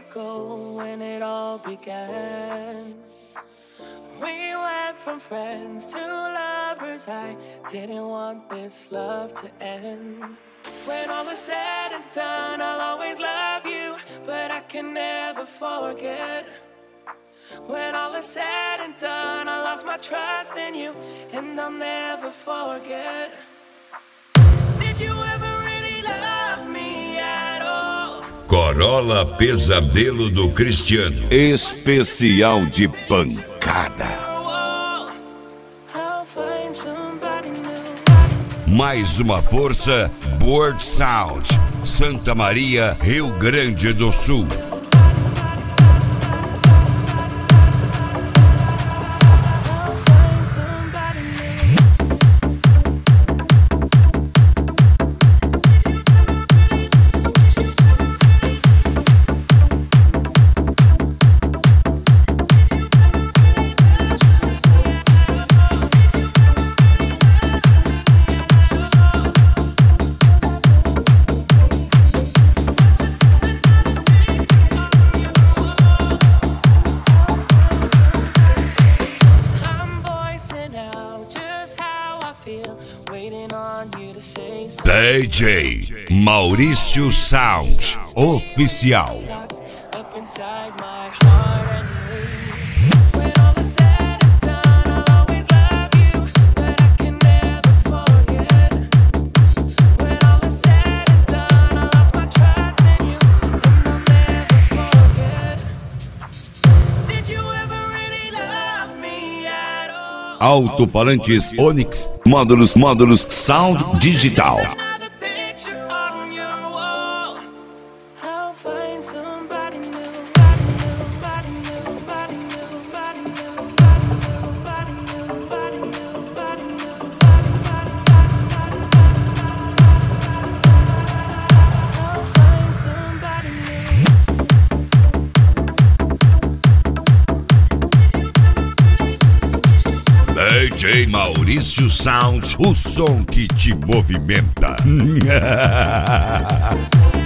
ago when it all began. We went from friends to lovers. I didn't want this love to end. When all is said and done, I'll always love you, but I can never forget. When all is said and done, I lost my trust in you, and I'll never forget. Did you ever really love me at all? Corolla Pesadelo do Cristiano. Especial de pancada. Mais uma força, Board Sound, Santa Maria, Rio Grande do Sul. DJ Maurício Sound Oficial. Alto-falantes Onyx, módulos Sound Digital. DJ Maurício Sound, o som que te movimenta.